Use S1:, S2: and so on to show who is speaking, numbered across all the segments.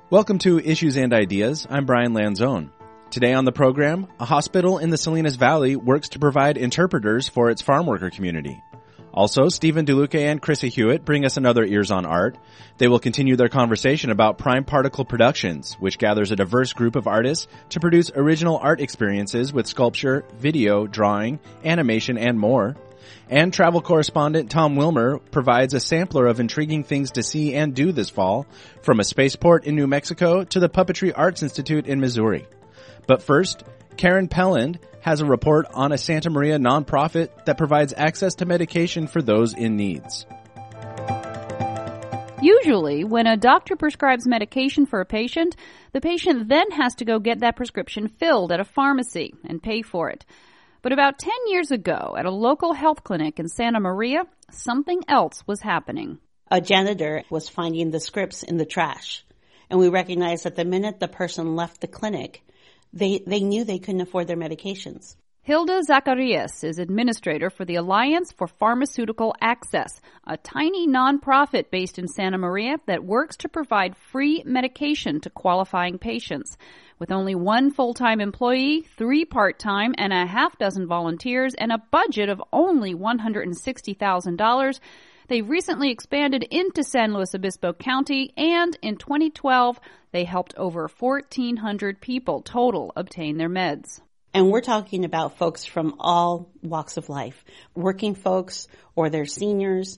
S1: Welcome to Issues and Ideas. I'm Brian Lanzone. Today on the program, a hospital in the Salinas Valley works to provide interpreters for its farm worker community. Also, Stephen DeLuca and Chrissy Hewitt bring us another Ears on Art. They will continue their conversation about Prime Particle Productions, which gathers a diverse group of artists to produce original art experiences with sculpture, video, drawing, animation, and more. And travel correspondent Tom Wilmer provides a sampler of intriguing things to see and do this fall, from a spaceport in New Mexico to the Puppetry Arts Institute in Missouri. But first, Karen Pelland has a report on a Santa Maria nonprofit that provides access to medication for those in needs.
S2: Usually, when a doctor prescribes medication for a patient, the patient then has to go get that prescription filled at a pharmacy and pay for it. But about 10 years ago, at a local health clinic in Santa Maria, something else was happening.
S3: A janitor was finding the scripts in the trash. And we recognized that the minute the person left the clinic, they knew they couldn't afford their medications.
S2: Hilda Zacharias is administrator for the Alliance for Pharmaceutical Access, a tiny nonprofit based in Santa Maria that works to provide free medication to qualifying patients. With only one full-time employee, 3 part-time, and a half dozen volunteers, and a budget of only $160,000, they recently expanded into San Luis Obispo County, and in 2012, they helped over 1,400 people total obtain their meds.
S3: And we're talking about folks from all walks of life, working folks or their seniors.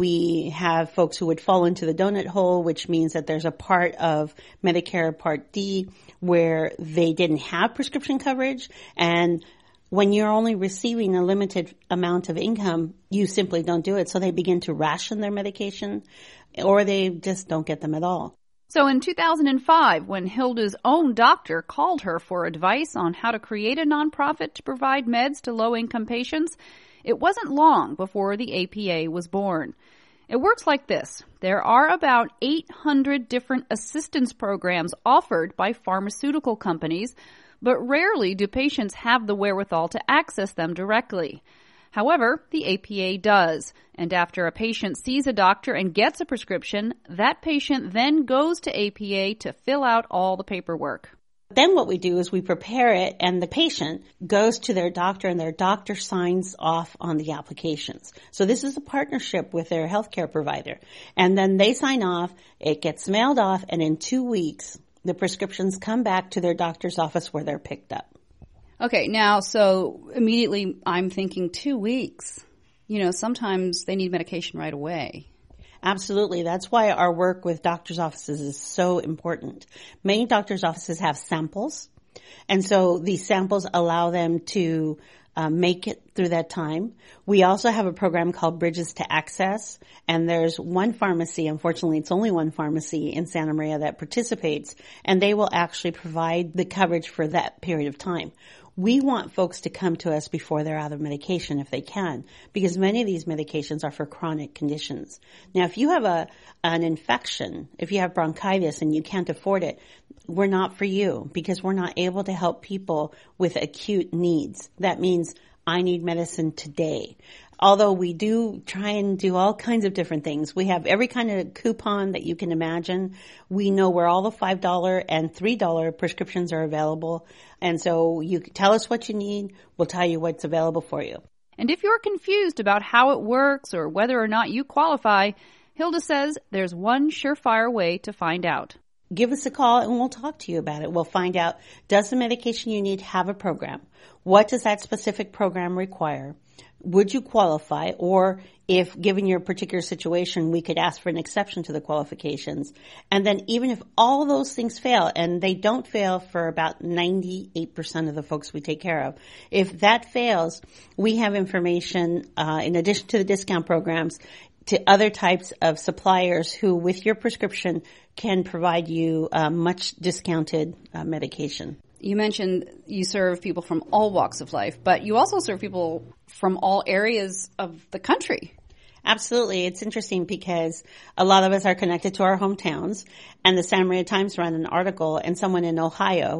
S3: We have folks who would fall into the donut hole, which means that there's a part of Medicare Part D where they didn't have prescription coverage. And when you're only receiving a limited amount of income, you simply don't do it. So they begin to ration their medication, or they just don't get them at all.
S2: So in 2005, when Hilda's own doctor called her for advice on how to create a nonprofit to provide meds to low-income patients, it wasn't long before the APA was born. It works like this. There are about 800 different assistance programs offered by pharmaceutical companies, but rarely do patients have the wherewithal to access them directly. However, the APA does, and after a patient sees a doctor and gets a prescription, that patient then goes to APA to fill out all the paperwork.
S3: Then what we do is we prepare it, and the patient goes to their doctor, and their doctor signs off on the applications. So this is a partnership with their healthcare provider. And then they sign off, it gets mailed off, and in 2 weeks, the prescriptions come back to their doctor's office where they're picked up.
S2: Okay, now, so immediately I'm thinking 2 weeks. You know, sometimes they need medication right away.
S3: Absolutely. That's why our work with doctors' offices is so important. Many doctors' offices have samples, and so these samples allow them to make it through that time. We also have a program called Bridges to Access, and there's one pharmacy, unfortunately it's only one pharmacy in Santa Maria that participates, and they will actually provide the coverage for that period of time. We want folks to come to us before they're out of medication if they can, because many of these medications are for chronic conditions. Now, if you have an infection, if you have bronchitis and you can't afford it, we're not for you, because we're not able to help people with acute needs. That means I need medicine today. Although we do try and do all kinds of different things. We have every kind of coupon that you can imagine. We know where all the $5 and $3 prescriptions are available. And so you tell us what you need, we'll tell you what's available for you.
S2: And if you're confused about how it works or whether or not you qualify, Hilda says there's one surefire way to find out.
S3: Give us a call and we'll talk to you about it. We'll find out, does the medication you need have a program? What does that specific program require? Would you qualify? Or if, given your particular situation, we could ask for an exception to the qualifications. And then even if all those things fail, and they don't fail for about 98% of the folks we take care of, if that fails, we have information, in addition to the discount programs, to other types of suppliers who, with your prescription, can provide you much discounted medication.
S2: You mentioned you serve people from all walks of life, but you also serve people from all areas of the country.
S3: Absolutely. It's interesting because a lot of us are connected to our hometowns, and the Santa Maria Times ran an article, and someone in Ohio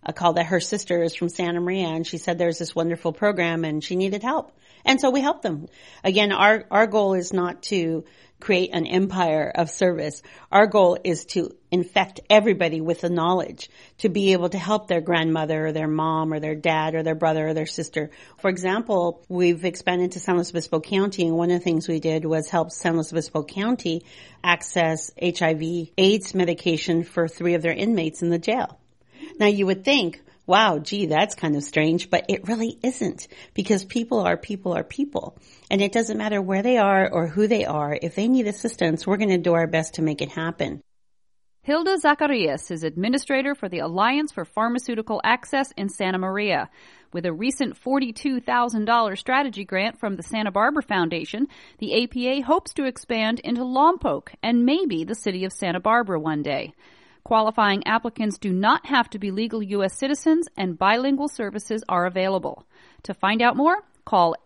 S3: called that her sister is from Santa Maria, and she said there's this wonderful program and she needed help. And so we helped them. Again, our goal is not to create an empire of service. Our goal is to infect everybody with the knowledge to be able to help their grandmother or their mom or their dad or their brother or their sister. For example, we've expanded to San Luis Obispo County, and one of the things we did was help San Luis Obispo County access HIV/AIDS medication for 3 of their inmates in the jail. Now you would think, wow, gee, that's kind of strange, but it really isn't, because people are people. And it doesn't matter where they are or who they are. If they need assistance, we're going to do our best to make it happen.
S2: Hilda Zacarias is administrator for the Alliance for Pharmaceutical Access in Santa Maria. With a recent $42,000 strategy grant from the Santa Barbara Foundation, the APA hopes to expand into Lompoc and maybe the city of Santa Barbara one day. Qualifying applicants do not have to be legal U.S. citizens, and bilingual services are available. To find out more, call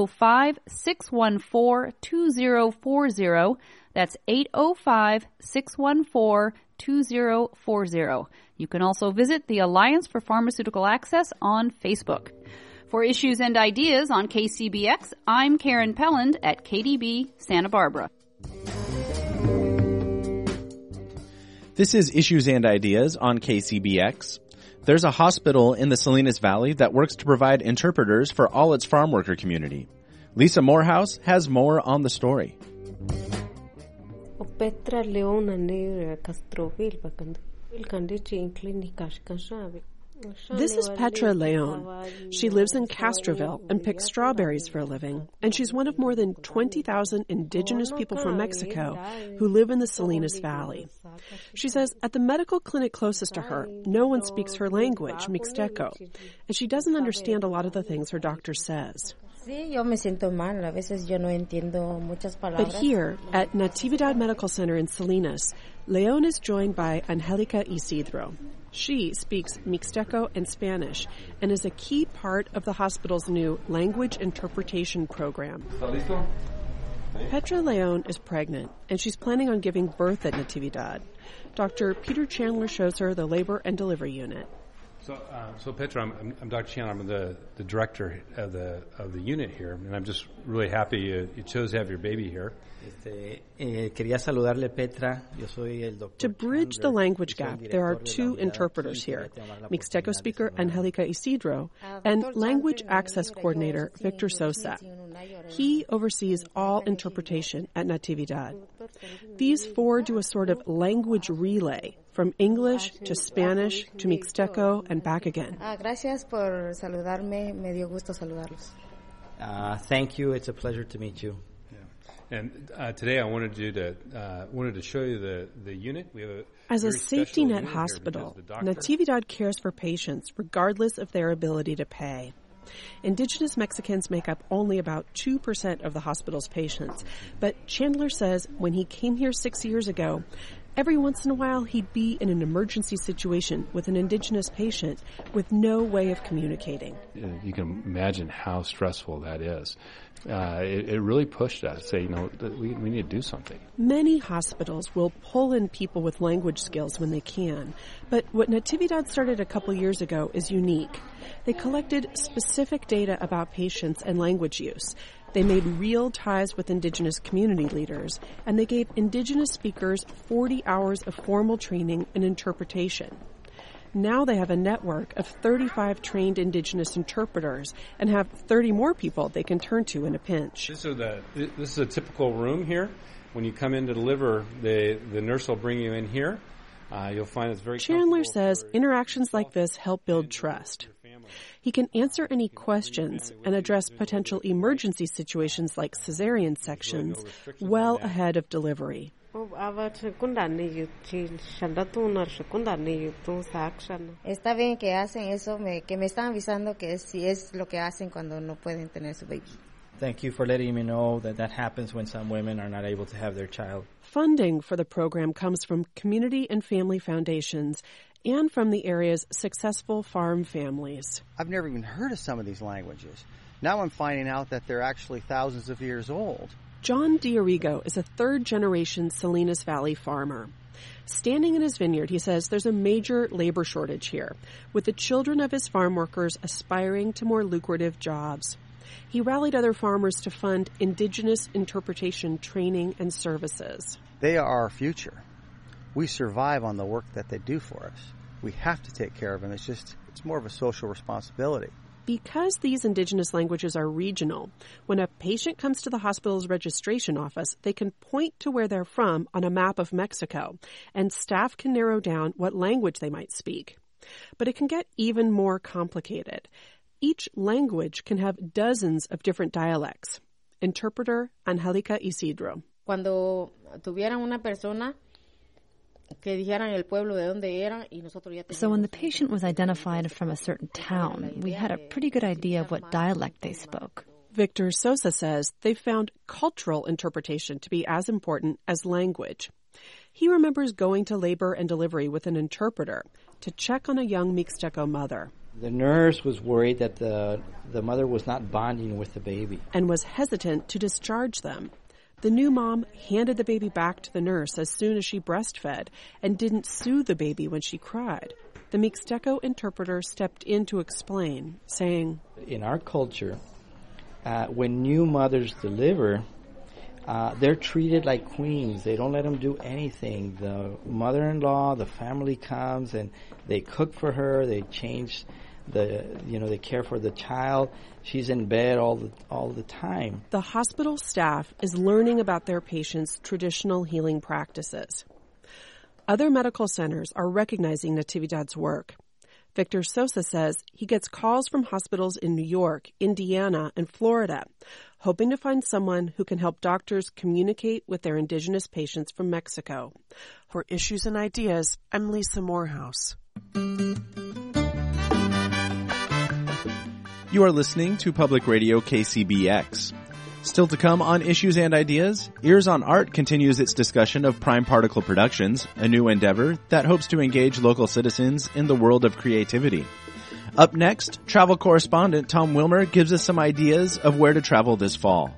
S2: 805-614-2040. That's 805-614-2040. You can also visit the Alliance for Pharmaceutical Access on Facebook. For Issues and Ideas on KCBX, I'm Karen Pelland at KDB Santa Barbara.
S1: This is Issues and Ideas on KCBX. There's a hospital in the Salinas Valley that works to provide interpreters for all its farm worker community. Lisa Morehouse has more on the story.
S4: Petra Leon Castroville
S5: This is Petra Leon. She lives in Castroville and picks strawberries for a living, and she's one of more than 20,000 indigenous people from Mexico who live in the Salinas Valley. She says at the medical clinic closest to her, no one speaks her language, Mixteco, and she doesn't understand a lot of the things her doctor says. But here, at Natividad Medical Center in Salinas, Leon is joined by Angelica Isidro. She speaks Mixteco and Spanish and is a key part of the hospital's new language interpretation program. Petra Leon is pregnant, and she's planning on giving birth at Natividad. Dr. Peter Chandler shows her the labor and delivery unit.
S6: So Petra, I'm Dr. Chandler. I'm the director of the unit here, and I'm just really happy you chose to have your baby here.
S5: To bridge the language gap, there are 2 interpreters here, Mixteco speaker Angelica Isidro and language access coordinator Victor Sosa. He oversees all interpretation at Natividad. These 4 do a sort of language relay from English to Spanish to Mixteco and back again.
S7: Gracias por saludarme. Me dio gusto saludarlos.
S8: Thank you. It's a pleasure to meet you.
S6: And today I wanted to show you the unit. We have
S5: As a safety net hospital, Natividad cares for patients regardless of their ability to pay. Indigenous Mexicans make up only about 2% of the hospital's patients, but Chandler says when he came here 6 years ago, every once in a while he'd be in an emergency situation with an indigenous patient with no way of communicating.
S6: You can imagine how stressful that is. It really pushed us to say, we need to do something.
S5: Many hospitals will pull in people with language skills when they can, but what Natividad started a couple years ago is unique. They collected specific data about patients and language use. They made real ties with indigenous community leaders, and they gave indigenous speakers 40 hours of formal training in interpretation. Now they have a network of 35 trained indigenous interpreters and have 30 more people they can turn to in a pinch.
S6: This is a typical room here. When you come in to deliver, the nurse will bring you in here. You'll find it's very
S5: Chandler says interactions like this help build trust. He can answer any questions and address potential emergency situations like cesarean sections well ahead of delivery.
S7: Está bien que hacen eso, que me están avisando que si es lo que hacen cuando no pueden tener su baby.
S8: Thank you for letting me know that happens when some women are not able to have their child.
S5: Funding for the program comes from community and family foundations and from the area's successful farm families.
S9: I've never even heard of some of these languages. Now I'm finding out that they're actually thousands of years old.
S5: John Diorigo is a third-generation Salinas Valley farmer. Standing in his vineyard, he says there's a major labor shortage here, with the children of his farm workers aspiring to more lucrative jobs. He rallied other farmers to fund indigenous interpretation training and services.
S9: They are our future. We survive on the work that they do for us. We have to take care of them. It's more of a social responsibility.
S5: Because these indigenous languages are regional, when a patient comes to the hospital's registration office, they can point to where they're from on a map of Mexico, and staff can narrow down what language they might speak. But it can get even more complicated. Each language can have dozens of different dialects. Interpreter Angelica Isidro.
S7: Cuando tuvieran una persona que dijeran el pueblo de donde eran y nosotros ya teníamos.
S10: So when the patient was identified from a certain town, we had a pretty good idea of what dialect they spoke.
S5: Victor Sosa says they found cultural interpretation to be as important as language. He remembers going to labor and delivery with an interpreter to check on a young Mixteco mother.
S8: The nurse was worried that the mother was not bonding with the baby
S5: and was hesitant to discharge them. The new mom handed the baby back to the nurse as soon as she breastfed and didn't soothe the baby when she cried. The Mixteco interpreter stepped in to explain, saying,
S8: in our culture, when new mothers deliver, they're treated like queens. They don't let them do anything. The mother-in-law, the family comes and they cook for her. They change they care for the child. She's in bed all the time.
S5: The hospital staff is learning about their patients' traditional healing practices. Other medical centers are recognizing Natividad's work. Victor Sosa says he gets calls from hospitals in New York, Indiana, and Florida, hoping to find someone who can help doctors communicate with their indigenous patients from Mexico. For Issues and Ideas, I'm Lisa Morehouse.
S1: You are listening to Public Radio KCBX. Still to come on Issues and Ideas, Ears on Art continues its discussion of Prime Particle Productions, a new endeavor that hopes to engage local citizens in the world of creativity. Up next, travel correspondent Tom Wilmer gives us some ideas of where to travel this fall.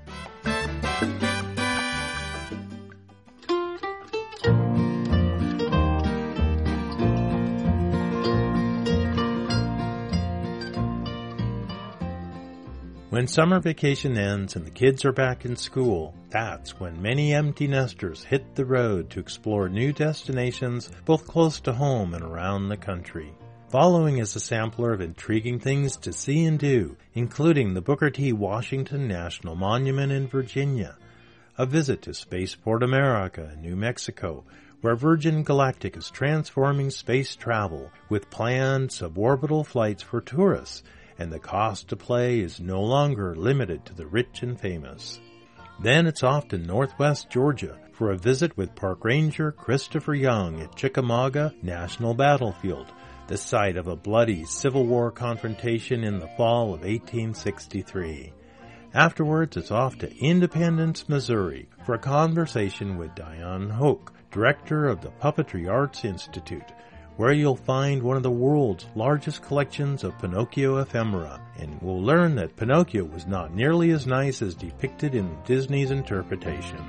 S11: When summer vacation ends and the kids are back in school, that's when many empty nesters hit the road to explore new destinations both close to home and around the country. Following is a sampler of intriguing things to see and do, including the Booker T. Washington National Monument in Virginia, a visit to Spaceport America in New Mexico, where Virgin Galactic is transforming space travel with planned suborbital flights for tourists, and the cost to play is no longer limited to the rich and famous. Then it's off to Northwest Georgia for a visit with Park Ranger Christopher Young at Chickamauga National Battlefield, the site of a bloody Civil War confrontation in the fall of 1863. Afterwards, it's off to Independence, Missouri for a conversation with Diane Hoke, director of the Puppetry Arts Institute, where you'll find one of the world's largest collections of Pinocchio ephemera, and we'll learn that Pinocchio was not nearly as nice as depicted in Disney's interpretation.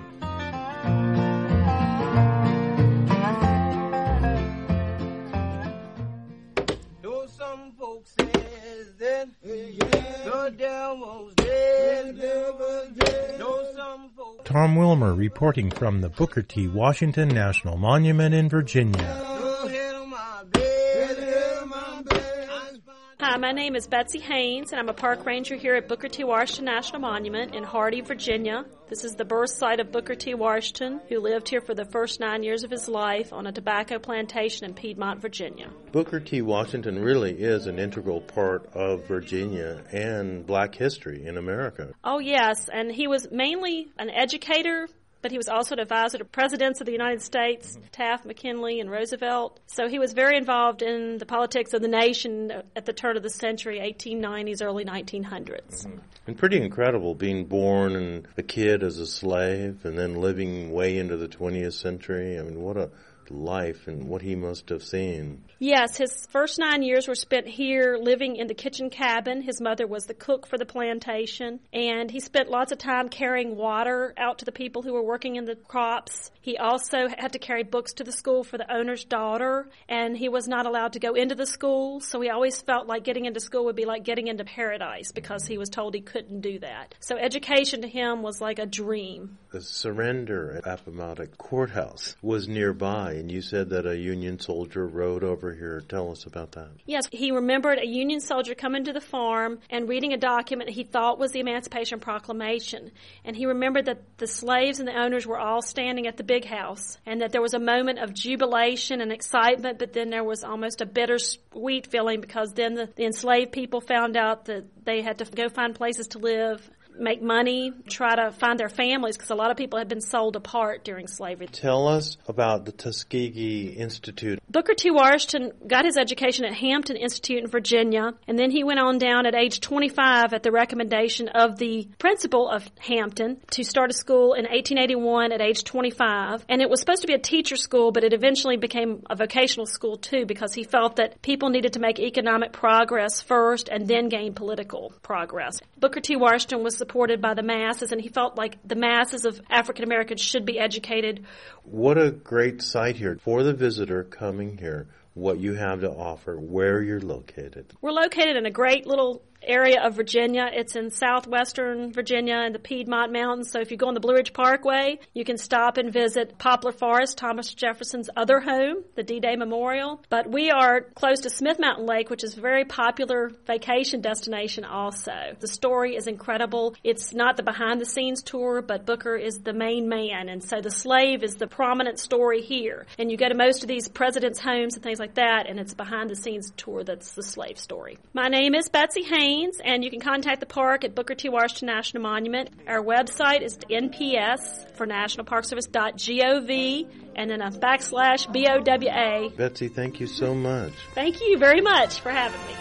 S11: Tom Wilmer reporting from the Booker T. Washington National Monument in Virginia.
S12: Hi, my name is Betsy Haynes, and I'm a park ranger here at Booker T. Washington National Monument in Hardy, Virginia. This is the birth site of Booker T. Washington, who lived here for the first 9 years of his life on a tobacco plantation in Piedmont, Virginia.
S13: Booker T. Washington really is an integral part of Virginia and black history in America.
S12: Oh, yes, and he was mainly an educator, but he was also an advisor to presidents of the United States, Taft, McKinley, and Roosevelt. So he was very involved in the politics of the nation at the turn of the century, 1890s, early 1900s.
S13: And pretty incredible being born and a kid as a slave and then living way into the 20th century. I mean, what life and what he must have seen.
S12: Yes, his first 9 years were spent here living in the kitchen cabin. His mother was the cook for the plantation, and he spent lots of time carrying water out to the people who were working in the crops. He also had to carry books to the school for the owner's daughter, and he was not allowed to go into the school, so he always felt like getting into school would be like getting into paradise because he was told he couldn't do that. So education to him was like a dream.
S13: The surrender at Appomattox Courthouse was nearby, and you said that a Union soldier rode over here. Tell us about that.
S12: Yes, he remembered a Union soldier coming to the farm and reading a document he thought was the Emancipation Proclamation. And he remembered that the slaves and the owners were all standing at the big house, and that there was a moment of jubilation and excitement, but then there was almost a bittersweet feeling because then the enslaved people found out that they had to go find places to live, make money, try to find their families, because a lot of people had been sold apart during slavery.
S13: Tell us about the Tuskegee Institute.
S12: Booker T. Washington got his education at Hampton Institute in Virginia, and then he went on down at age 25 at the recommendation of the principal of Hampton to start a school in 1881 at age 25. And it was supposed to be a teacher school, but it eventually became a vocational school too, because he felt that people needed to make economic progress first and then gain political progress. Booker T. Washington was supported by the masses, and he felt like the masses of African Americans should be educated.
S13: What a great site here for the visitor coming here, what you have to offer, where you're located.
S12: We're located in a great little area of Virginia. It's in southwestern Virginia in the Piedmont Mountains. So if you go on the Blue Ridge Parkway, you can stop and visit Poplar Forest, Thomas Jefferson's other home, the D-Day Memorial. But we are close to Smith Mountain Lake, which is a very popular vacation destination also. The story is incredible. It's not the behind-the-scenes tour, but Booker is the main man. And so the slave is the prominent story here. And you go to most of these presidents' homes and things like that, and it's a behind-the-scenes tour that's the slave story. My name is Betsy Haynes, and you can contact the park at Booker T. Washington National Monument. Our website is NPS for National Park Service.gov and then a /BOWA.
S13: Betsy, thank you so much.
S12: Thank you very much for having me.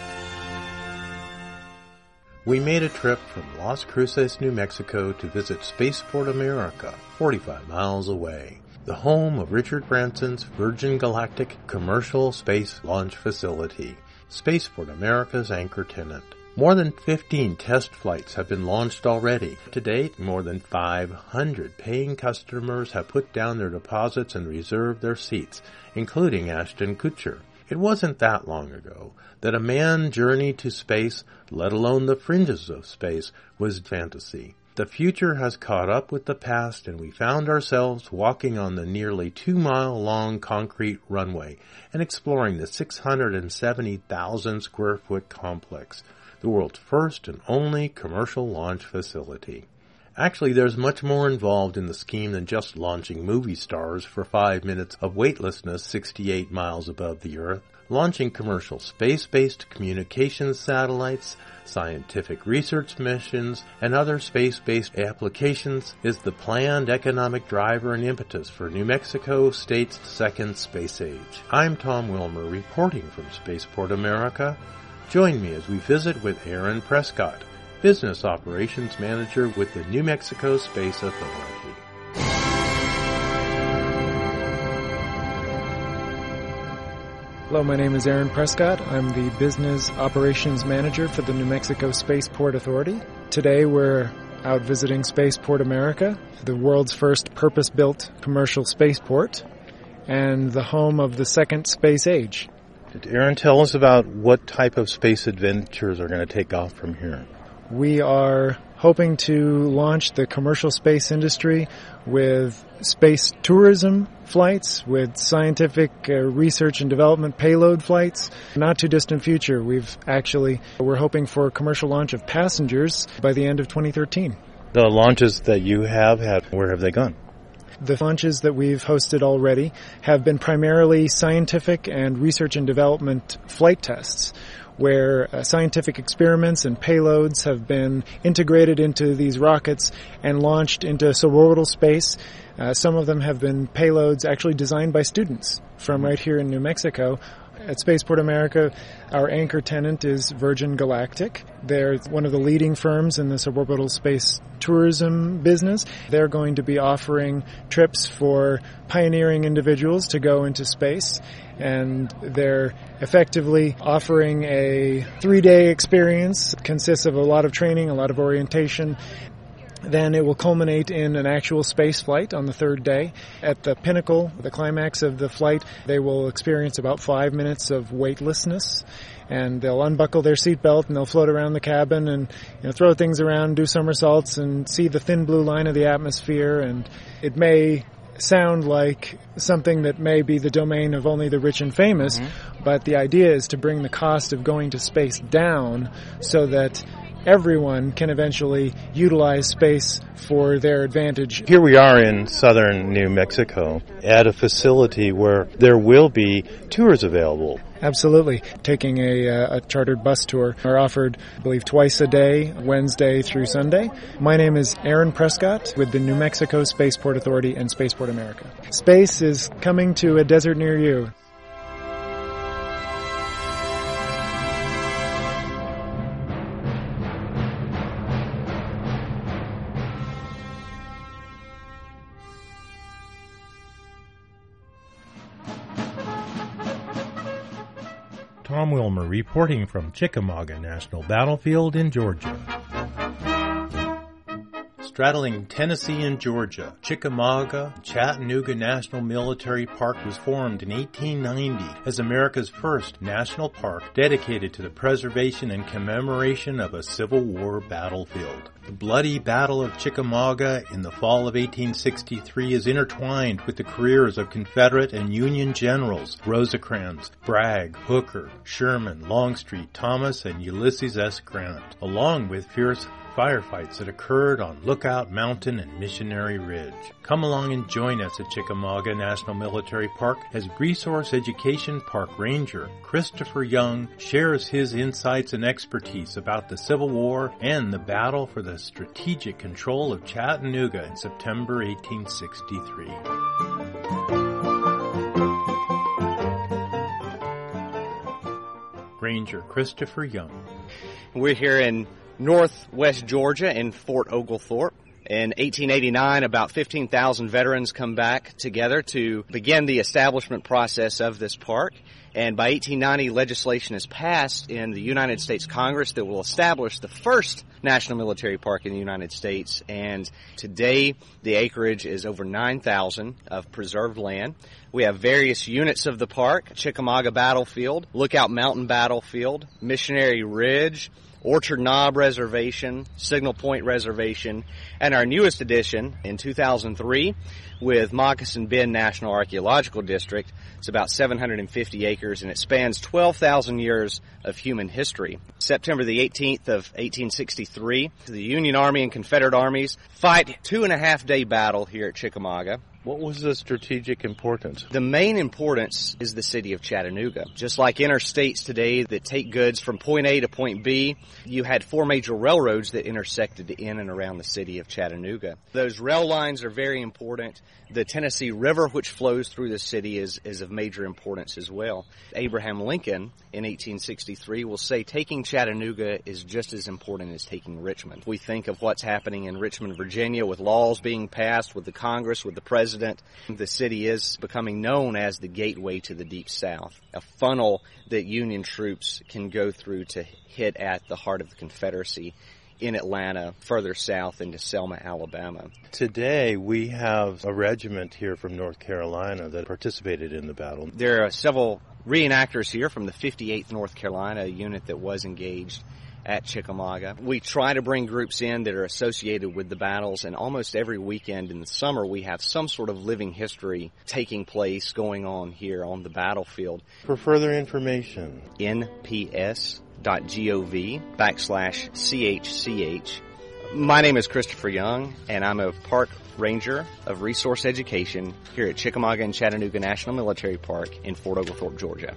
S11: We made a trip from Las Cruces, New Mexico to visit Spaceport America, 45 miles away, the home of Richard Branson's Virgin Galactic Commercial Space Launch Facility, Spaceport America's anchor tenant. More than 15 test flights have been launched already. To date, more than 500 paying customers have put down their deposits and reserved their seats, including Ashton Kutcher. It wasn't that long ago that a man journeyed to space, let alone the fringes of space, was fantasy. The future has caught up with the past, and we found ourselves walking on the nearly 2-mile-long concrete runway and exploring the 670,000 square foot complex, the world's first and only commercial launch facility. Actually, there's much more involved in the scheme than just launching movie stars for 5 minutes of weightlessness 68 miles above the Earth. Launching commercial space-based communications satellites, scientific research missions, and other space-based applications is the planned economic driver and impetus for New Mexico State's second space age. I'm Tom Wilmer, reporting from Spaceport America. Join me as we visit with Aaron Prescott, Business Operations Manager with the New Mexico Space Authority.
S14: Hello, my name is Aaron Prescott. I'm the Business Operations Manager for the New Mexico Spaceport Authority. Today we're out visiting Spaceport America, the world's first purpose-built commercial spaceport and the home of the second space age.
S11: Aaron, tell us about what type of space adventures are going to take off from here.
S14: We are hoping to launch the commercial space industry with space tourism flights, with scientific research and development payload flights. Not too distant future, we're hoping for a commercial launch of passengers by the end of 2013.
S11: The launches that you have had, where have they gone?
S14: The launches that we've hosted already have been primarily scientific and research and development flight tests, where scientific experiments and payloads have been integrated into these rockets and launched into suborbital space. Some of them have been payloads actually designed by students from right here in New Mexico. At Spaceport America, our anchor tenant is Virgin Galactic. They're one of the leading firms in the suborbital space tourism business. They're going to be offering trips for pioneering individuals to go into space, and they're effectively offering a 3-day experience. It consists of a lot of training, a lot of orientation. Then it will culminate in an actual space flight on the 3rd day. At the pinnacle, the climax of the flight, they will experience about 5 minutes of weightlessness, and they'll unbuckle their seatbelt and they'll float around the cabin and throw things around, do somersaults, and see the thin blue line of the atmosphere. And it may sound like something that may be the domain of only the rich and famous, but the idea is to bring the cost of going to space down so that everyone can eventually utilize space for their advantage.
S11: Here we are in southern New Mexico at a facility where there will be tours available.
S14: Absolutely. Taking a chartered bus tour are offered, I believe, twice a day, Wednesday through Sunday. My name is Aaron Prescott with the New Mexico Spaceport Authority and Spaceport America. Space is coming to a desert near you.
S11: Tom Wilmer reporting from Chickamauga National Battlefield in Georgia. Straddling Tennessee and Georgia, Chickamauga Chattanooga National Military Park was formed in 1890 as America's first national park dedicated to the preservation and commemoration of a Civil War battlefield. The bloody Battle of Chickamauga in the fall of 1863 is intertwined with the careers of Confederate and Union generals Rosecrans, Bragg, Hooker, Sherman, Longstreet, Thomas, and Ulysses S. Grant, along with fierce firefights that occurred on Lookout Mountain and Missionary Ridge. Come along and join us at Chickamauga National Military Park as Resource Education Park Ranger Christopher Young shares his insights and expertise about the Civil War and the battle for the strategic control of Chattanooga in September 1863. Ranger Christopher Young.
S15: We're here in northwest Georgia in Fort Oglethorpe. In 1889, about 15,000 veterans come back together to begin the establishment process of this park. And by 1890, legislation is passed in the United States Congress that will establish the first national military park in the United States. And today, the acreage is over 9,000 of preserved land. We have various units of the park: Chickamauga Battlefield, Lookout Mountain Battlefield, Missionary Ridge, Orchard Knob Reservation, Signal Point Reservation, and our newest addition in 2003 with Moccasin Bend National Archaeological District. It's about 750 acres and it spans 12,000 years of human history. September the 18th of 1863, the Union Army and Confederate armies fight a 2.5-day battle here at Chickamauga.
S11: What was the strategic importance?
S15: The main importance is the city of Chattanooga. Just like interstates today that take goods from point A to point B, you had 4 major railroads that intersected in and around the city of Chattanooga. Those rail lines are very important. The Tennessee River, which flows through the city, is of major importance as well. Abraham Lincoln in 1863 will say taking Chattanooga is just as important as taking Richmond. We think of what's happening in Richmond, Virginia, with laws being passed, with the Congress, with the President. The city is becoming known as the gateway to the Deep South, a funnel that Union troops can go through to hit at the heart of the Confederacy in Atlanta, further south into Selma, Alabama.
S11: Today, we have a regiment here from North Carolina that participated in the battle.
S15: There are several reenactors here from the 58th North Carolina unit that was engaged at Chickamauga. We try to bring groups in that are associated with the battles, and almost every weekend in the summer we have some sort of living history taking place, going on here on the battlefield.
S11: For further information,
S15: nps.gov/CHCH. My name is Christopher Young, and I'm a park ranger of resource education here at Chickamauga and Chattanooga National Military Park in Fort Oglethorpe, Georgia.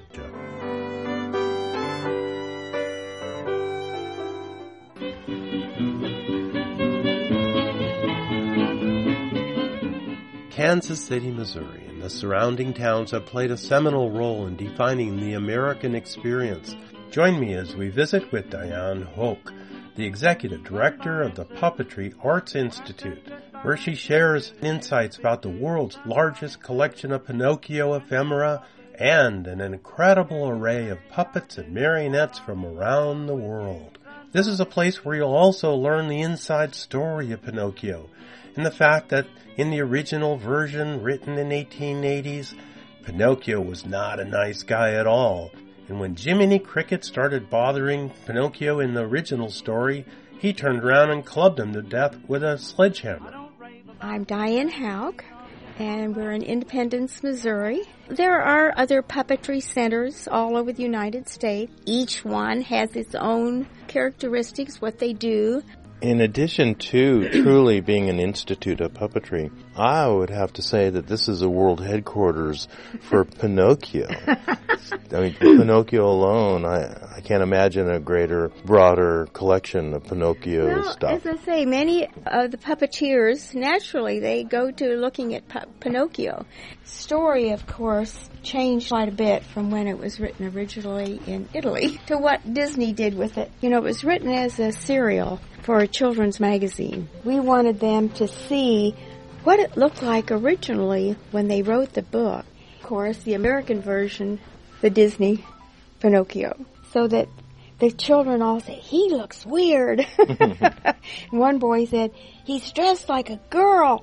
S11: Kansas City, Missouri, in the the surrounding towns have played a seminal role in defining the American experience. Join me as we visit with Diane Hoch, the Executive Director of the Puppetry Arts Institute, where she shares insights about the world's largest collection of Pinocchio ephemera and an incredible array of puppets and marionettes from around the world. This is a place where you'll also learn the inside story of Pinocchio and the fact that in the original version written in 1880s, Pinocchio was not a nice guy at all. And when Jiminy Cricket started bothering Pinocchio in the original story, he turned around and clubbed him to death with a sledgehammer.
S16: I'm Diane Hoch, and we're in Independence, Missouri. There are other puppetry centers all over the United States. Each one has its own characteristics, what they do.
S13: In addition to truly being an institute of puppetry, I would have to say that this is a world headquarters for Pinocchio. I mean, Pinocchio alone, I can't imagine a greater, broader collection of Pinocchio stuff.
S16: As I say, many of the puppeteers, naturally, they go to looking at Pinocchio. Story, of course, changed quite a bit from when it was written originally in Italy to what Disney did with it. You know, it was written as a serial for a children's magazine. We wanted them to see what it looked like originally when they wrote the book. Of course, the American version, the Disney Pinocchio, so that the children all say, he looks weird. One boy said, he's dressed like a girl.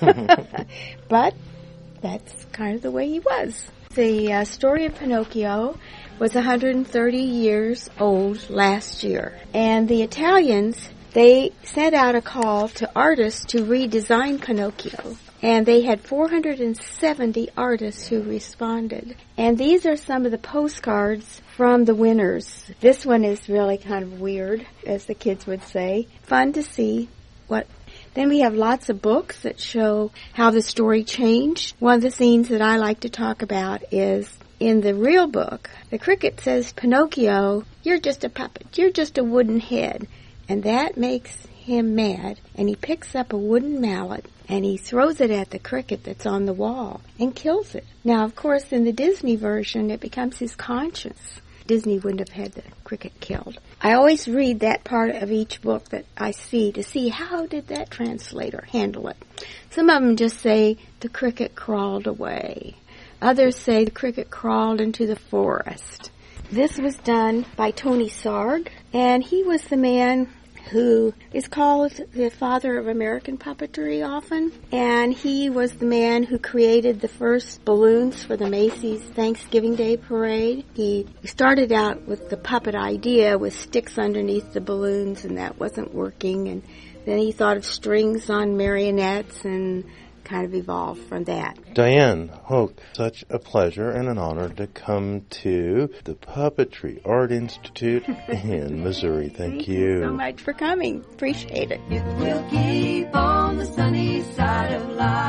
S16: But that's kind of the way he was. The story of Pinocchio was 130 years old last year. And the Italians, they sent out a call to artists to redesign Pinocchio. And they had 470 artists who responded. And these are some of the postcards from the winners. This one is really kind of weird, as the kids would say. Fun to see what. Then we have lots of books that show how the story changed. One of the scenes that I like to talk about is in the real book. The cricket says, Pinocchio, you're just a puppet. You're just a wooden head. And that makes him mad. And he picks up a wooden mallet and he throws it at the cricket that's on the wall and kills it. Now, of course, in the Disney version, it becomes his conscience. Disney wouldn't have had the cricket killed. I always read that part of each book that I see to see how did that translator handle it. Some of them just say the cricket crawled away. Others say the cricket crawled into the forest. This was done by Tony Sarg, and he was the man who is called the father of American puppetry often. And he was the man who created the first balloons for the Macy's Thanksgiving Day Parade. He started out with the puppet idea with sticks underneath the balloons, and that wasn't working. And then he thought of strings on marionettes and kind of evolved from that.
S13: Diane Hoch, such a pleasure and an honor to come to the Puppetry Art Institute in Missouri. Thank you
S16: so much for coming. Appreciate it.
S17: We'll keep on the sunny side of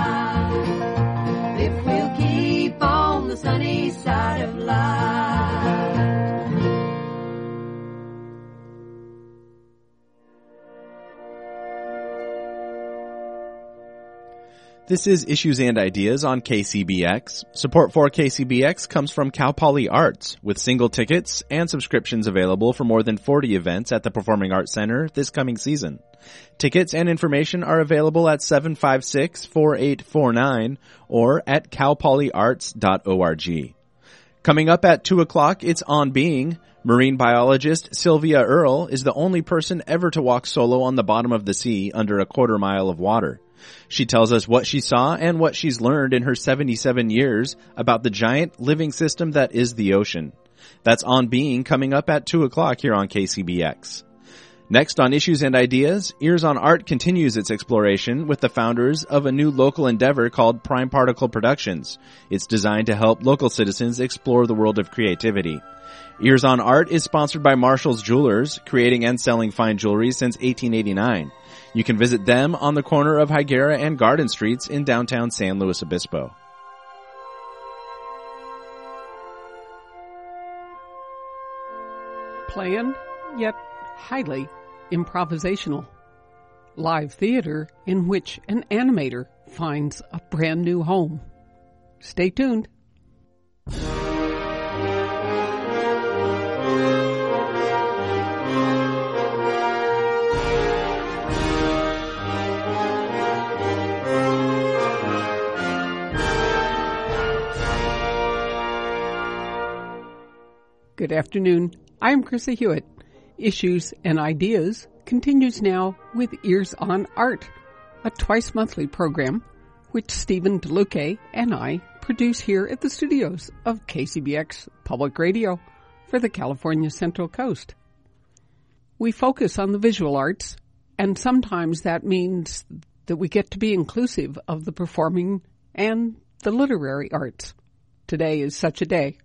S17: life. If we'll keep on the sunny side of life.
S1: This is Issues and Ideas on KCBX. Support for KCBX comes from Cal Poly Arts, with single tickets and subscriptions available for more than 40 events at the Performing Arts Center this coming season. Tickets and information are available at 756-4849 or at calpolyarts.org. Coming up at 2 o'clock, it's On Being. Marine biologist Sylvia Earle is the only person ever to walk solo on the bottom of the sea under a quarter mile of water. She tells us what she saw and what she's learned in her 77 years about the giant living system that is the ocean. That's On Being, coming up at 2 o'clock here on KCBX. Next on Issues and Ideas, Ears on Art continues its exploration with the founders of a new local endeavor called Prime Particle Productions. It's designed to help local citizens explore the world of creativity. Ears on Art is sponsored by Marshall's Jewelers, creating and selling fine jewelry since 1889. You can visit them on the corner of Higuera and Garden Streets in downtown San Luis Obispo.
S18: Planned, yet highly improvisational. Live theater in which an animator finds a brand new home. Stay tuned. Good afternoon. I'm Chrissy Hewitt. Issues and Ideas continues now with Ears on Art, a twice-monthly program which Stephen DeLuque and I produce here at the studios of KCBX Public Radio for the California Central Coast. We focus on the visual arts, and sometimes that means that we get to be inclusive of the performing and the literary arts. Today is such a day.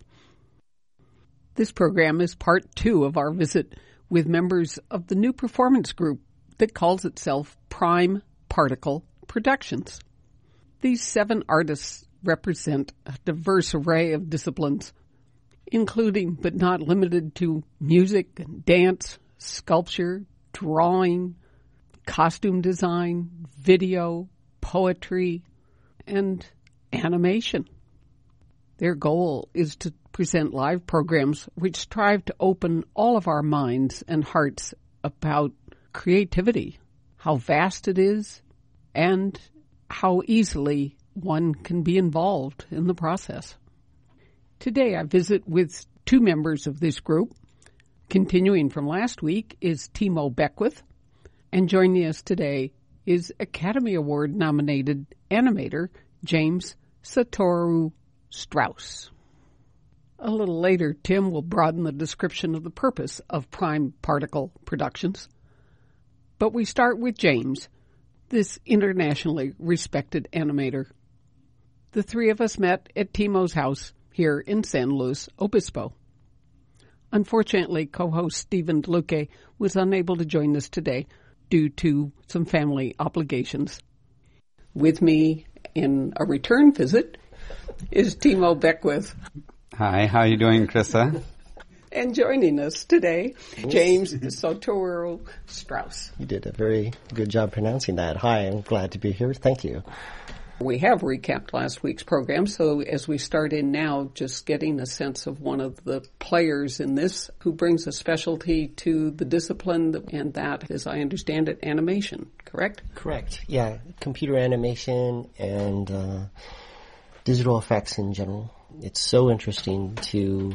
S18: This program is part 2 of our visit with members of the new performance group that calls itself Prime Particle Productions. These 7 artists represent a diverse array of disciplines, including but not limited to music, dance, sculpture, drawing, costume design, video, poetry, and animation. Their goal is to present live programs which strive to open all of our minds and hearts about creativity, how vast it is, and how easily one can be involved in the process. Today I visit with 2 members of this group. Continuing from last week is Timo Beckwith, and joining us today is Academy Award nominated animator James Satoru Strauss. A little later, Tim will broaden the description of the purpose of Prime Particle Productions. But we start with James, this internationally respected animator. The 3 of us met at Timo's house here in San Luis Obispo. Unfortunately, co-host Stephen DeLuque was unable to join us today due to some family obligations. With me in a return visit is Timo Beckwith.
S19: Hi, how are you doing, Krista?
S18: And joining us today, James Satoru Strauss.
S20: You did a very good job pronouncing that. Hi, I'm glad to be here. Thank you.
S18: We have recapped last week's program, so as we start in now, just getting a sense of one of the players in this who brings a specialty to the discipline, and that, as I understand it, animation, correct?
S20: Correct, yeah. Computer animation and digital effects in general. It's so interesting to,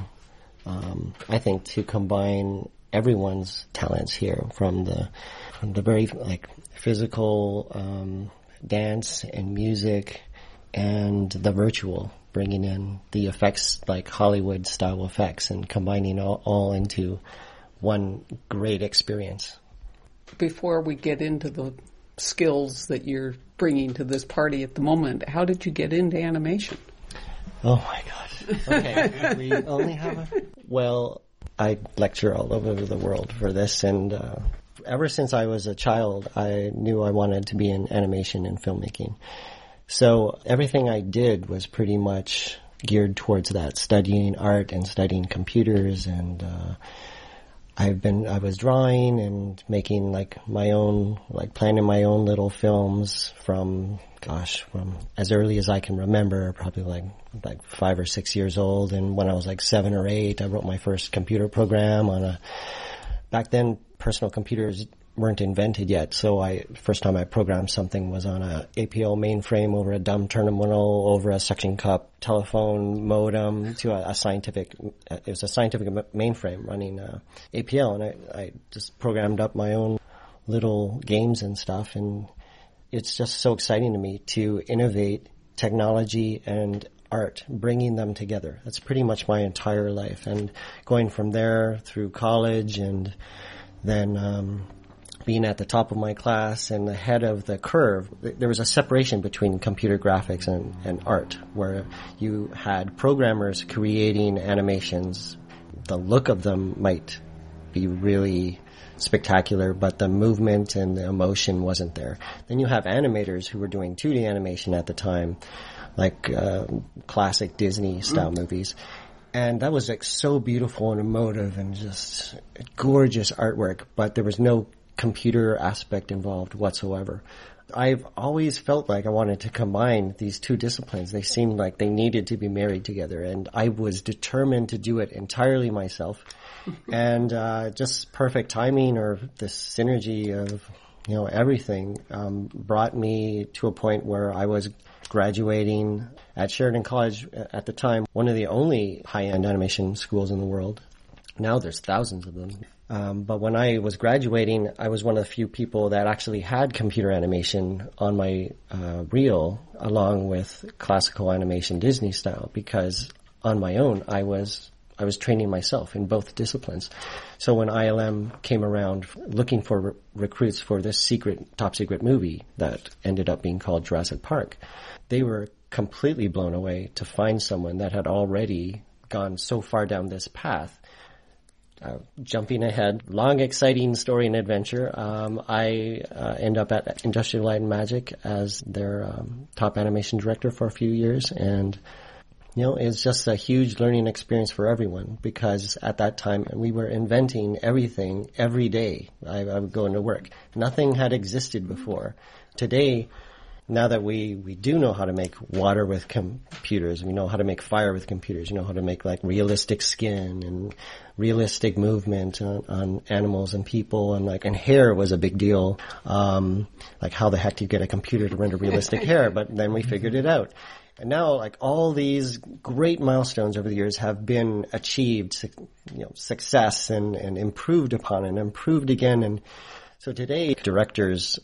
S20: I think, to combine everyone's talents here from the very physical dance and music and the virtual, bringing in the effects like Hollywood style effects and combining all into one great experience.
S18: Before we get into the skills that you're bringing to this party at the moment, how did you get into animation?
S20: Oh my God. Okay. We only have Well, I lecture all over the world for this, and ever since I was a child, I knew I wanted to be in animation and filmmaking. So everything I did was pretty much geared towards that, studying art and studying computers, and I was drawing and making my own, planning my own little films from as early as I can remember, probably like 5 or 6 years old. And when I was 7 or 8, I wrote my first computer program back then personal computers weren't invented yet, so first time I programmed something was on a APL mainframe over a dumb terminal over a suction cup telephone modem to a scientific mainframe running APL, and I just programmed up my own little games and stuff, and it's just so exciting to me to innovate technology and art, bringing them together. That's pretty much my entire life, and going from there through college and then being at the top of my class and the head of the curve. There was a separation between computer graphics and art, where you had programmers creating animations. The look of them might be really spectacular, but the movement and the emotion wasn't there. Then you have animators who were doing 2D animation at the time, like classic Disney style movies. And that was so beautiful and emotive and just gorgeous artwork, but there was no computer aspect involved whatsoever. I've always felt like I wanted to combine these two disciplines. They seemed like they needed to be married together, and I was determined to do it entirely myself. And just perfect timing, or this synergy of everything, brought me to a point where I was graduating at Sheridan College at the time, one of the only high-end animation schools in the world. Now there's thousands of them. But when I was graduating, I was one of the few people that actually had computer animation on my reel, along with classical animation Disney style, because on my own I was training myself in both disciplines. So when ILM came around looking for recruits for this top secret movie that ended up being called Jurassic Park, they were completely blown away to find someone that had already gone so far down this path. Jumping ahead, long, exciting story and adventure. I end up at Industrial Light and Magic as their top animation director for a few years, and it's just a huge learning experience for everyone, because at that time we were inventing everything every day. I would go into work. Nothing had existed before. Today, now that we do know how to make water with computers, we know how to make fire with computers, you know how to make like realistic skin and realistic movement on animals and people, and hair was a big deal. Like how the heck do you get a computer to render realistic hair? But then we figured it out. And now, all these great milestones over the years have been achieved, success and improved upon and improved again. And so today, directors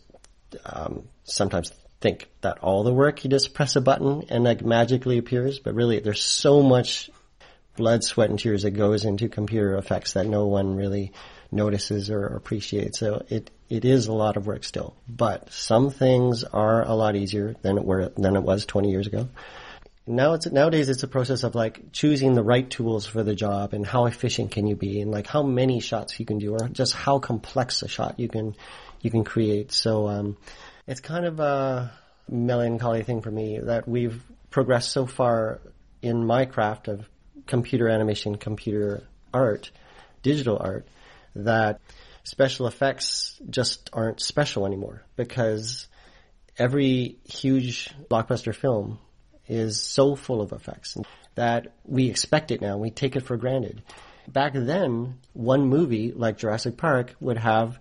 S20: sometimes think that all the work, you just press a button and magically appears, but really there's so much blood, sweat, and tears that goes into computer effects that no one really notices or appreciates. So it is a lot of work still, but some things are a lot easier than it was 20 years ago. Nowadays it's a process of choosing the right tools for the job, and how efficient can you be, and how many shots you can do, or just how complex a shot you can create. So it's kind of a melancholy thing for me that we've progressed so far in my craft of computer animation, computer art, digital art, that special effects just aren't special anymore, because every huge blockbuster film is so full of effects that we expect it now. We take it for granted. Back then, one movie like Jurassic Park would have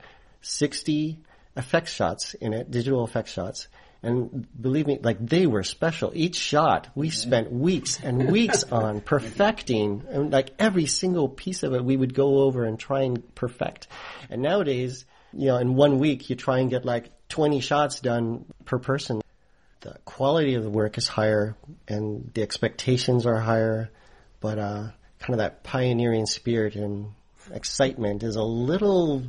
S20: 60 effects shots in it, digital effects shots. And believe me, they were special. Each shot, we spent weeks and weeks on perfecting. And every single piece of it, we would go over and try and perfect. And nowadays, in 1 week, you try and get 20 shots done per person. The quality of the work is higher, and the expectations are higher, but kind of that pioneering spirit and excitement is a little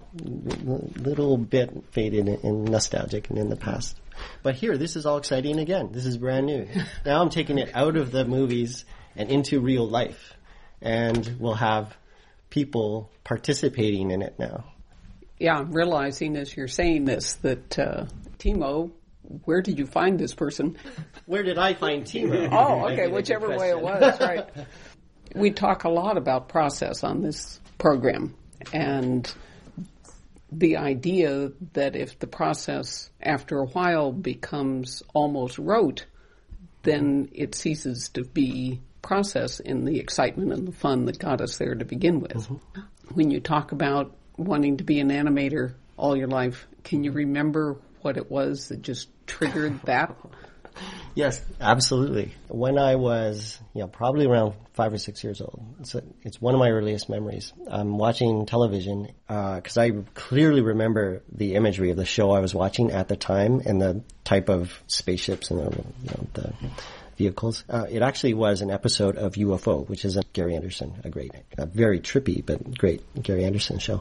S20: bit faded and nostalgic and in the past. But here, this is all exciting again. This is brand new. Now I'm taking it out of the movies and into real life, and we'll have people participating in it now.
S18: Yeah, I'm realizing as you're saying this that Timo, where did you find this person?
S20: Where did I find Timo?
S18: Oh, okay, whichever way it was, right. We talk a lot about process on this program, and the idea that if the process after a while becomes almost rote, then it ceases to be process in the excitement and the fun that got us there to begin with. Mm-hmm. When you talk about wanting to be an animator all your life, can you remember what it was that just triggered that?
S20: Yes, absolutely. When I was, probably around 5 or 6 years old, it's one of my earliest memories. I'm watching television because I clearly remember the imagery of the show I was watching at the time and the type of spaceships and the vehicles. It actually was an episode of UFO, which is a Gary Anderson, a very trippy but great Gary Anderson show.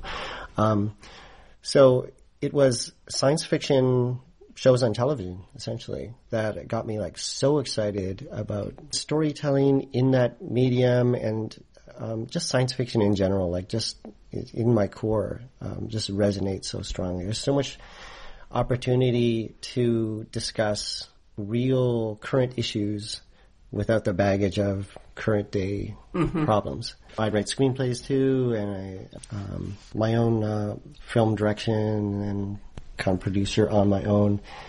S20: So it was science fiction shows on television, essentially, that got me so excited about storytelling in that medium, and just science fiction in general, just in my core, just resonates so strongly. There's so much opportunity to discuss real current issues without the baggage of current day problems. I write screenplays too, and my own film direction and kind of producer on my own.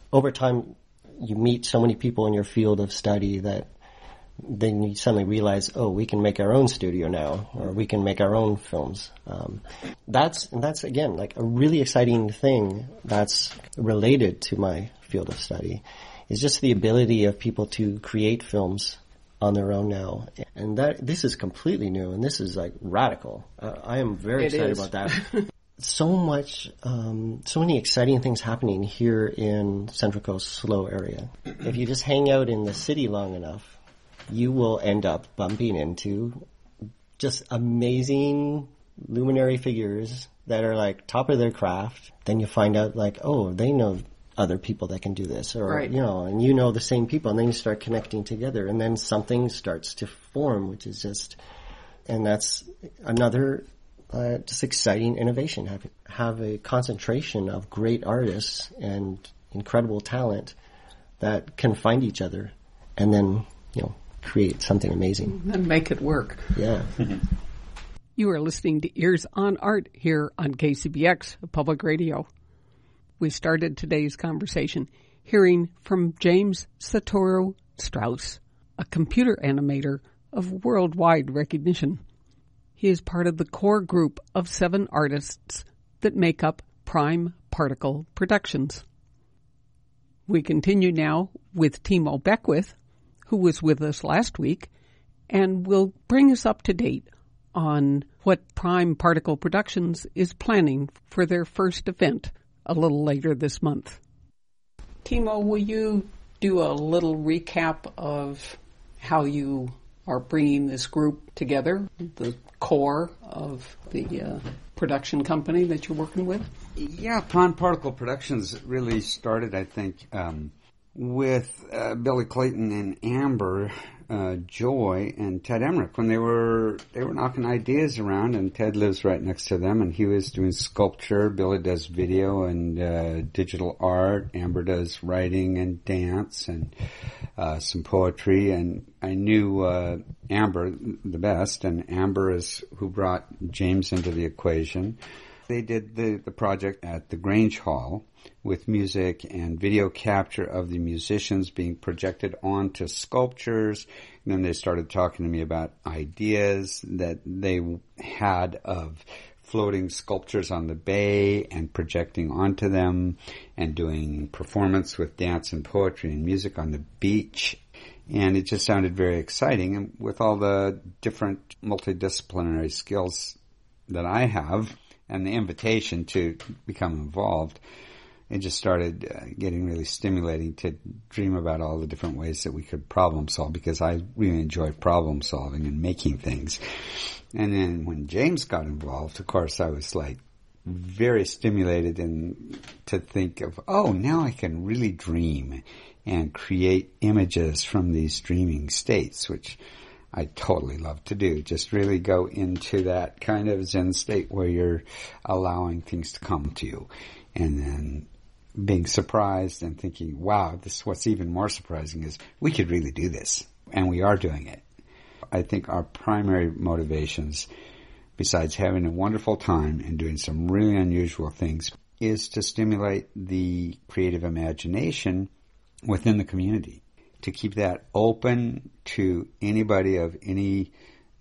S20: over time, you meet so many people in your field of study that then you suddenly realize, oh, we can make our own studio now, or we can make our own films. That's again, like a really exciting thing that's related to my field of study, is just the ability of people to create films on their own now. And this is completely new, and this is like radical. I am very excited about that. So many exciting things happening here in Central Coast SLO area. If you just hang out in the city long enough, you will end up bumping into just amazing luminary figures that are like top of their craft. Then you find out like, oh, they know other people that can do this, or,
S18: right.
S20: And you know the same people, and then you start connecting together, and then something starts to form, which is just, and that's another just exciting innovation. Have a concentration of great artists and incredible talent that can find each other, and then, create something amazing.
S18: And make it work.
S20: Yeah.
S18: You are listening to Ears on Art here on KCBX Public Radio. We started today's conversation hearing from James Satoru Strauss, a computer animator of worldwide recognition. He is part of the core group of 7 artists that make up Prime Particle Productions. We continue now with Timo Beckwith, who was with us last week, and will bring us up to date on what Prime Particle Productions is planning for their first event a little later this month. Timo, will you do a little recap of how you are bringing this group together, the core of the production company that you're working with?
S19: Yeah, Prime Particle Productions really started, I think, with Billy Clayton and Amber Joy and Ted Emmerich when they were knocking ideas around, and Ted lives right next to them, and he was doing sculpture. Billy does video and digital art. Amber does writing and dance and some poetry. And I knew Amber the best, and Amber is who brought James into the equation. They did the project at the Grange Hall with music and video capture of the musicians being projected onto sculptures. And then they started talking to me about ideas that they had of floating sculptures on the bay and projecting onto them and doing performance with dance and poetry and music on the beach. And it just sounded very exciting. And with all the different multidisciplinary skills that I have and the invitation to become involved, it just started getting really stimulating to dream about all the different ways that we could problem solve, because I really enjoy problem solving and making things. And then when James got involved, of course, I was like very stimulated to think of, oh, now I can really dream and create images from these dreaming states, which I totally love to do. Just really go into that kind of Zen state where you're allowing things to come to you, and then being surprised and thinking, wow, what's even more surprising is we could really do this, and we are doing it. I think our primary motivations, besides having a wonderful time and doing some really unusual things, is to stimulate the creative imagination within the community, to keep that open to anybody of any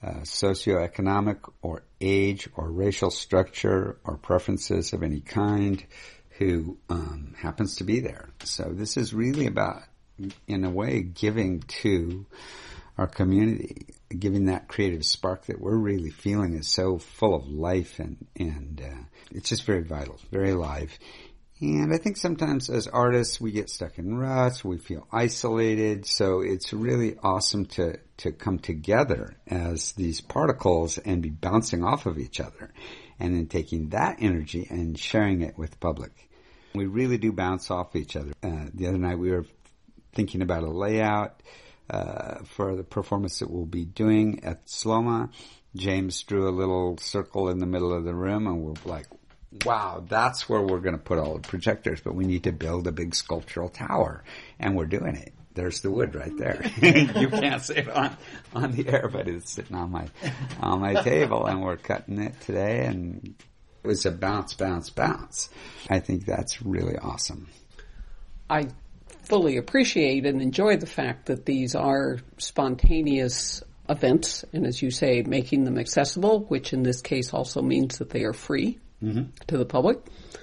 S19: socioeconomic or age or racial structure or preferences of any kind who happens to be there. So this is really about, in a way, giving to our community, giving that creative spark that we're really feeling is so full of life, and it's just very vital, very alive. And I think sometimes as artists we get stuck in ruts, we feel isolated, so it's really awesome to come together as these particles and be bouncing off of each other, and then taking that energy and sharing it with the public. We really do bounce off each other. The other night we were thinking about a layout for the performance that we'll be doing at SLOMA. James drew a little circle in the middle of the room, and we're like, wow, that's where we're going to put all the projectors, but we need to build a big sculptural tower, and we're doing it. There's the wood right there. You can't see it on the air, but it's sitting on my table, and we're cutting it today, and it was a bounce, bounce, bounce. I think that's really awesome.
S18: I fully appreciate and enjoy the fact that these are spontaneous events, and as you say, making them accessible, which in this case also means that they are free to the public.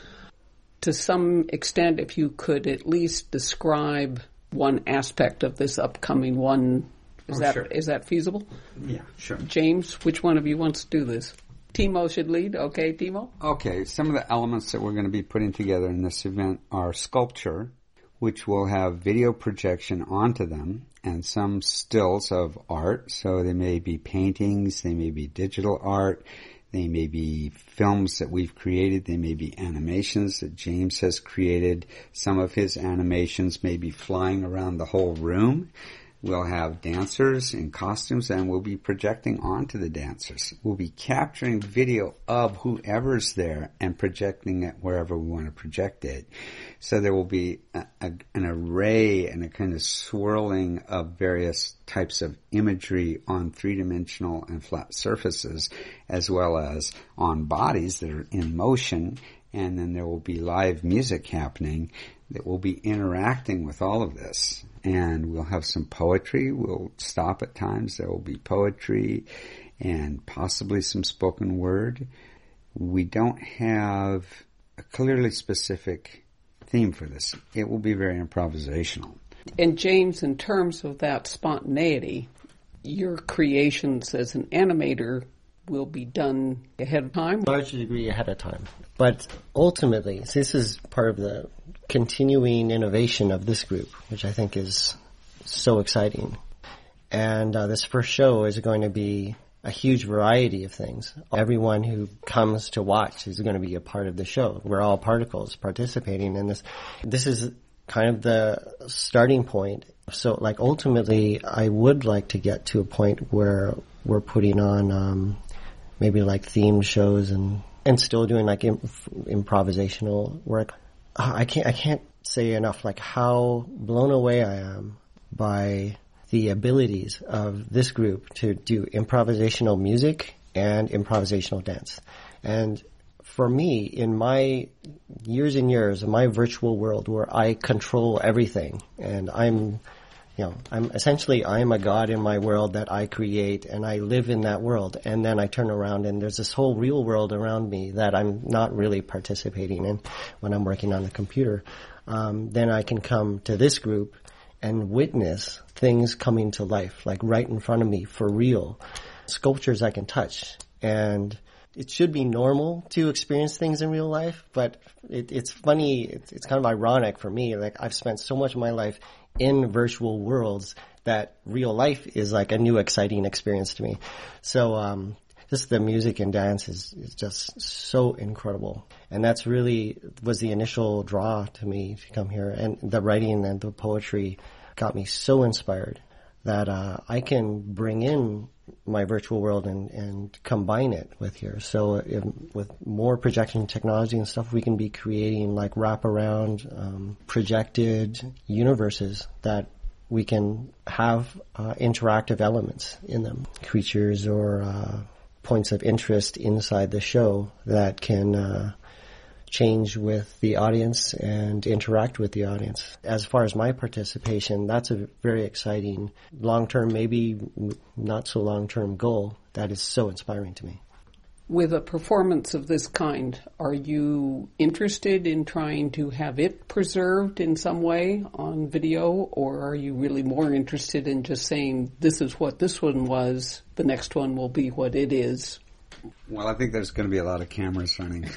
S18: To some extent, if you could at least describe one aspect of this upcoming one, is that feasible?
S19: Yeah, sure.
S18: James, which one of you wants to do this? Timo should lead. Okay, Timo?
S19: Okay, some of the elements that we're going to be putting together in this event are sculpture, which will have video projection onto them, and some stills of art. So they may be paintings, they may be digital art, they may be films that we've created, they may be animations that James has created. Some of his animations may be flying around the whole room. We'll have dancers in costumes, and we'll be projecting onto the dancers. We'll be capturing video of whoever's there and projecting it wherever we want to project it. So there will be an array and a kind of swirling of various types of imagery on three-dimensional and flat surfaces, as well as on bodies that are in motion. And then there will be live music happening that will be interacting with all of this. And we'll have some poetry. We'll stop at times. There will be poetry and possibly some spoken word. We don't have a clearly specific theme for this. It will be very improvisational.
S18: And James, in terms of that spontaneity, your creations as an animator will be done ahead of time?
S20: Largely degree ahead of time. But ultimately, this is part of the continuing innovation of this group, which I think is so exciting. And this first show is going to be a huge variety of things. Everyone who comes to watch is going to be a part of the show. We're all particles participating in this. This is kind of the starting point. So, like, ultimately, I would like to get to a point where we're putting on maybe like themed shows and still doing like improvisational work. I can't say enough like how blown away I am by the abilities of this group to do improvisational music and improvisational dance. And for me, in my years and years of my virtual world where I control everything, and I'm a god in my world that I create, and I live in that world, and then I turn around and there's this whole real world around me that I'm not really participating in when I'm working on the computer. Then I can come to this group and witness things coming to life, like right in front of me, for real. Sculptures I can touch. And it should be normal to experience things in real life, but it's funny, it's kind of ironic for me. Like, I've spent so much of my life in virtual worlds that real life is like a new exciting experience to me. So just the music and dance is just so incredible. And that's really was the initial draw to me to come here. And the writing and the poetry got me so inspired that I can bring in my virtual world and combine it with here. So with more projection technology and stuff, we can be creating like wraparound projected universes that we can have interactive elements in them, creatures or points of interest inside the show that can change with the audience and interact with the audience. As far as my participation, that's a very exciting long-term, maybe not so long-term goal that is so inspiring to me.
S18: With a performance of this kind, are you interested in trying to have it preserved in some way on video, or are you really more interested in just saying, this is what this one was, the next one will be what it is?
S19: Well, I think there's going to be a lot of cameras running.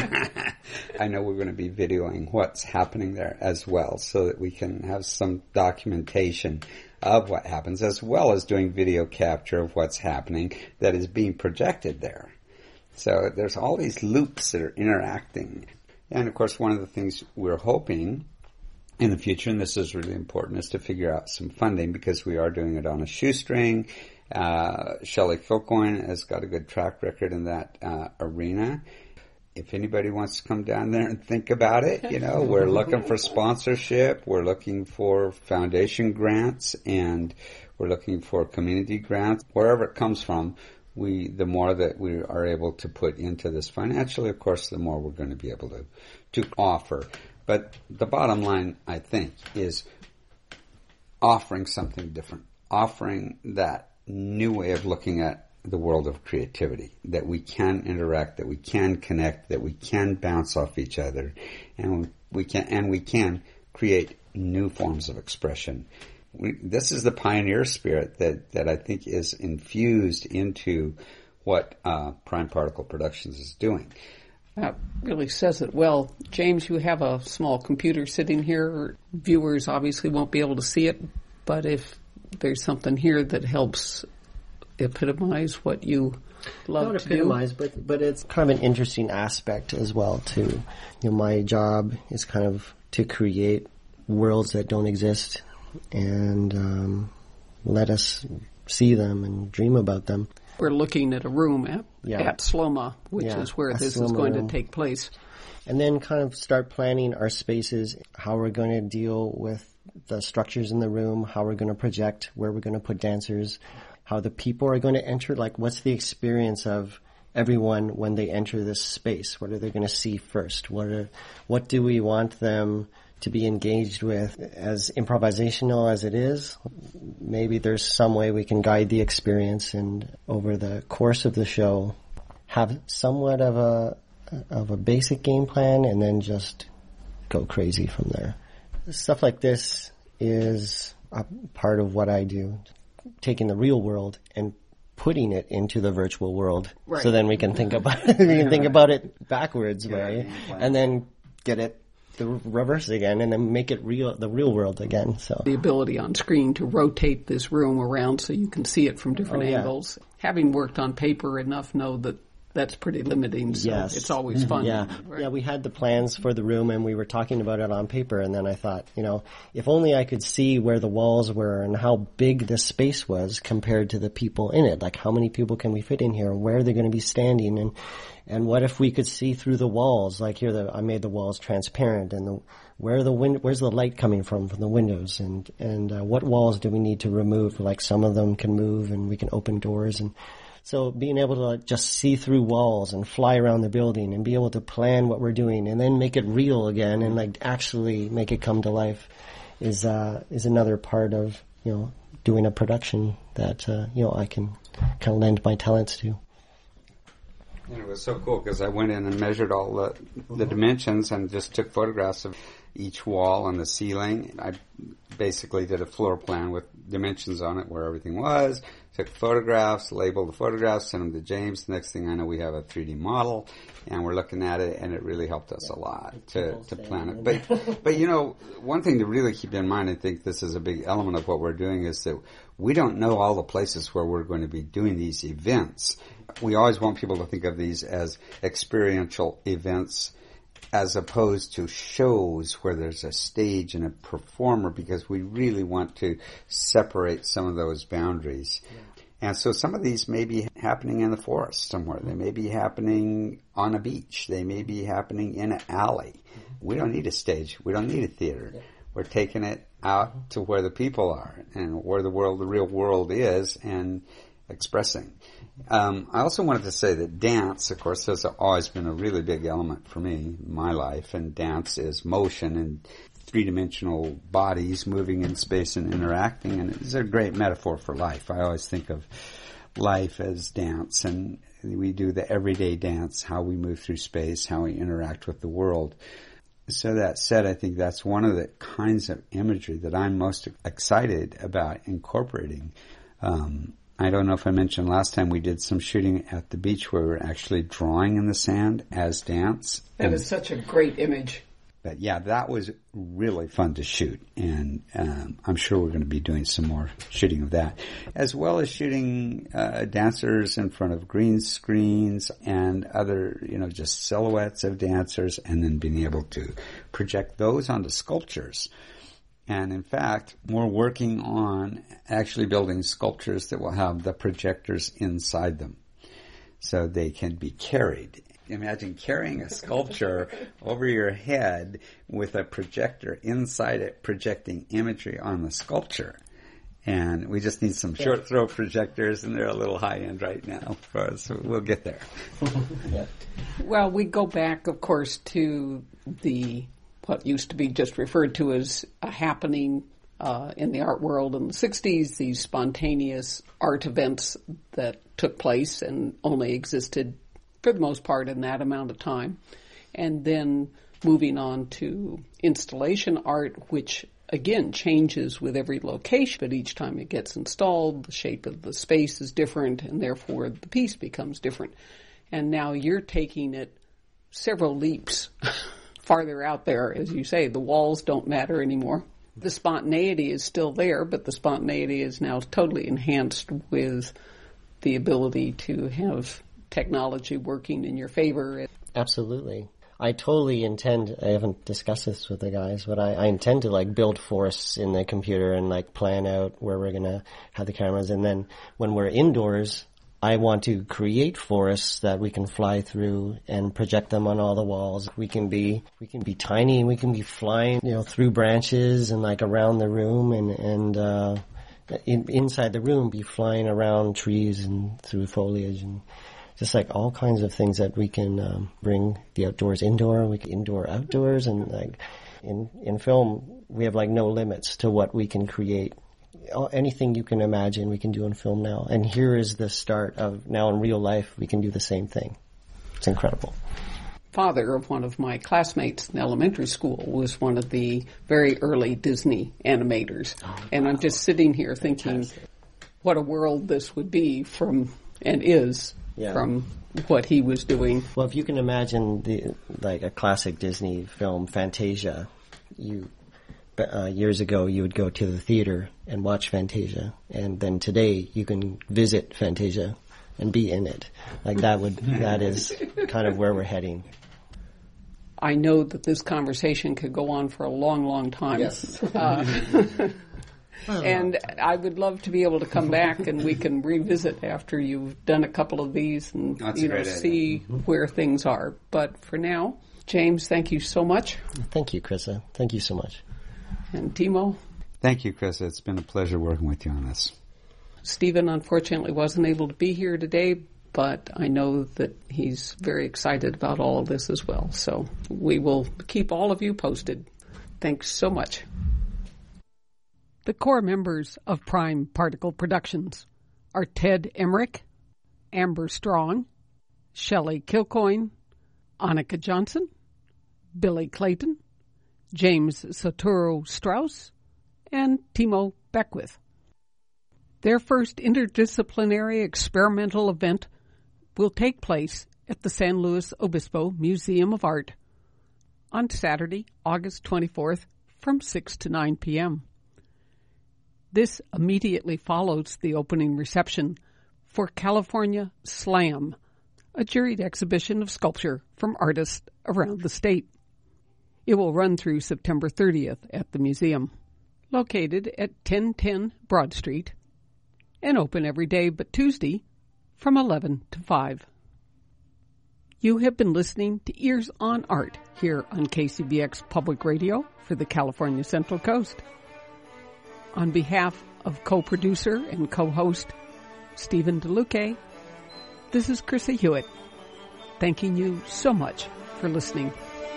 S19: I know we're going to be videoing what's happening there as well, so that we can have some documentation of what happens, as well as doing video capture of what's happening that is being projected there. So there's all these loops that are interacting. And of course, one of the things we're hoping in the future, and this is really important, is to figure out some funding, because we are doing it on a shoestring. Shelley Filcoin has got a good track record in that arena. If anybody wants to come down there and think about it, we're looking for sponsorship, we're looking for foundation grants, and we're looking for community grants. Wherever it comes from, the more that we are able to put into this financially, of course, the more we're going to be able to offer. But the bottom line, I think, is offering something different, offering that new way of looking at the world of creativity, that we can interact, that we can connect, that we can bounce off each other, and we can create new forms of expression. This is the pioneer spirit that I think is infused into what Prime Particle Productions is doing.
S18: That really says it well. James, you have a small computer sitting here. Viewers obviously won't be able to see it, but if there's something here that helps epitomize what you love
S20: Not
S18: to do.
S20: epitomize, but it's kind of an interesting aspect as well too. My job is kind of to create worlds that don't exist and let us see them and dream about them.
S18: We're looking at a room at Sloma, which is where this is going to take place.
S20: And then kind of start planning our spaces, how we're going to deal with the structures in the room, how we're going to project, where we're going to put dancers, how the people are going to enter, like what's the experience of everyone when they enter this space? What are they going to see first? What do we want them to be engaged with? As improvisational as it is, maybe there's some way we can guide the experience and over the course of the show have somewhat of a basic game plan and then just go crazy from there. Stuff like this is a part of what I do, taking the real world and putting it into the virtual world. Right. So then we can think about it backwards, right? And then get it the reverse again and then make it the real world again. So
S18: the ability on screen to rotate this room around so you can see it from different angles. Having worked on paper enough, know that that's pretty limiting, so it's always fun.
S20: Yeah, right? Yeah, we had the plans for the room and we were talking about it on paper, and then I thought, if only I could see where the walls were and how big the space was compared to the people in it. Like, how many people can we fit in here? Where are they going to be standing? And what if we could see through the walls? Like here, I made the walls transparent, and where's the light coming from the windows? And what walls do we need to remove? Like, some of them can move and we can open doors, and so being able to just see through walls and fly around the building and be able to plan what we're doing and then make it real again and actually make it come to life is another part of, doing a production that, I can kind of lend my talents to.
S19: And it was so cool because I went in and measured all the dimensions and just took photographs of each wall and the ceiling. I basically did a floor plan with dimensions on it where everything was, took photographs, labeled the photographs, sent them to James. The next thing I know, we have a 3D model, and we're looking at it, and it really helped us a lot to plan it. But one thing to really keep in mind, I think this is a big element of what we're doing, is that we don't know all the places where we're going to be doing these events. We always want people to think of these as experiential events as opposed to shows where there's a stage and a performer, because we really want to separate some of those boundaries. Yeah. And so some of these may be happening in the forest somewhere. They may be happening on a beach. They may be happening in an alley. We don't need a stage. We don't need a theater. Yeah. We're taking it out to where the people are and where the real world is, and expressing. I also wanted to say that dance, of course, has always been a really big element for me in my life, and dance is motion and three-dimensional bodies moving in space and interacting, and it's a great metaphor for life. I always think of life as dance, and we do the everyday dance, how we move through space, how we interact with the world. So that said, I think that's one of the kinds of imagery that I'm most excited about incorporating. I don't know if I mentioned last time we did some shooting at the beach where we were actually drawing in the sand as dance.
S18: That is such a great image.
S19: But yeah, that was really fun to shoot, and I'm sure we're going to be doing some more shooting of that, as well as shooting dancers in front of green screens and other, just silhouettes of dancers, and then being able to project those onto sculptures. And in fact, we're working on actually building sculptures that will have the projectors inside them so they can be carried. Imagine carrying a sculpture over your head with a projector inside it, projecting imagery on the sculpture. And we just need some short throw projectors, and they're a little high end right now for us. So we'll get there.
S18: Well, we go back, of course, to the what used to be just referred to as a happening in the art world in the 60s, these spontaneous art events that took place and only existed for the most part in that amount of time. And then moving on to installation art, which again changes with every location, but each time it gets installed, the shape of the space is different, and therefore the piece becomes different. And now you're taking it several leaps farther out there. As you say, the walls don't matter anymore. The spontaneity is still there, but the spontaneity is now totally enhanced with the ability to have technology working in your favor.
S20: Absolutely. I totally intend, I haven't discussed this with the guys, but I intend to like build forests in the computer and like plan out where we're going to have the cameras. And then when we're indoors, I want to create forests that we can fly through and project them on all the walls. We can be tiny, we can be flying, through branches and like around the room and inside the room be flying around trees and through foliage and just like all kinds of things that we can bring the outdoors indoor, we can indoor outdoors, and like in film we have like no limits to what we can create. Anything you can imagine we can do in film now. And here is the start of now in real life we can do the same thing. It's incredible.
S18: Father of one of my classmates in elementary school was one of the very early Disney animators. And I'm just sitting here thinking what a world this would be from what he was doing.
S20: Well, if you can imagine a classic Disney film, Fantasia, years ago you would go to the theater and watch Fantasia, and then today you can visit Fantasia and be in it. Like that is kind of where we're heading.
S18: I know that this conversation could go on for a long, long time.
S20: Yes.
S18: And I would love to be able to come back and we can revisit after you've done a couple of these and see where things are. But for now, James, thank you so much.
S20: Thank you, Krista. Thank you so much.
S18: And Timo?
S19: Thank you, Krista. It's been a pleasure working with you on this.
S18: Stephen unfortunately wasn't able to be here today, but I know that he's very excited about all of this as well. So we will keep all of you posted. Thanks so much. The core members of Prime Particle Productions are Ted Emmerich, Amber Strong, Shelley Kilcoyne, Annika Johnson, Billy Clayton, James Soturo Strauss, and Timo Beckwith. Their first interdisciplinary experimental event will take place at the San Luis Obispo Museum of Art on Saturday, August 24th from 6 to 9 p.m. This immediately follows the opening reception for California Slam, a juried exhibition of sculpture from artists around the state. It will run through September 30th at the museum, located at 1010 Broad Street, and open every day but Tuesday from 11 to 5. You have been listening to Ears on Art here on KCBX Public Radio for the California Central Coast. On behalf of co-producer and co-host Stephen DeLuque, this is Krista Hewitt, thanking you so much for listening.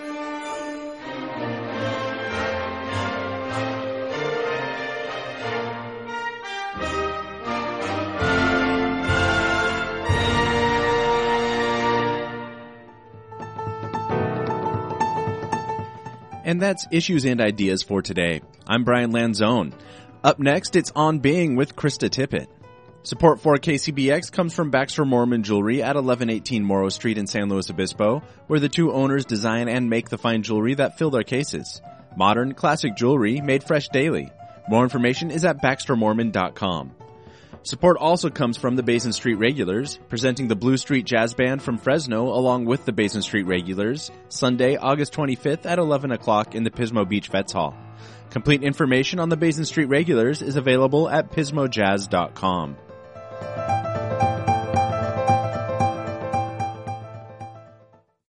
S1: And that's Issues and Ideas for today. I'm Brian Lanzone. Up next, it's On Being with Krista Tippett. Support for KCBX comes from Baxter Mormon Jewelry at 1118 Morrow Street in San Luis Obispo, where the two owners design and make the fine jewelry that fill their cases. Modern, classic jewelry made fresh daily. More information is at baxtermormon.com. Support also comes from the Basin Street Regulars, presenting the Blue Street Jazz Band from Fresno along with the Basin Street Regulars, Sunday, August 25th at 11 o'clock in the Pismo Beach Vets Hall. Complete information on the Basin Street Regulars is available at pismojazz.com.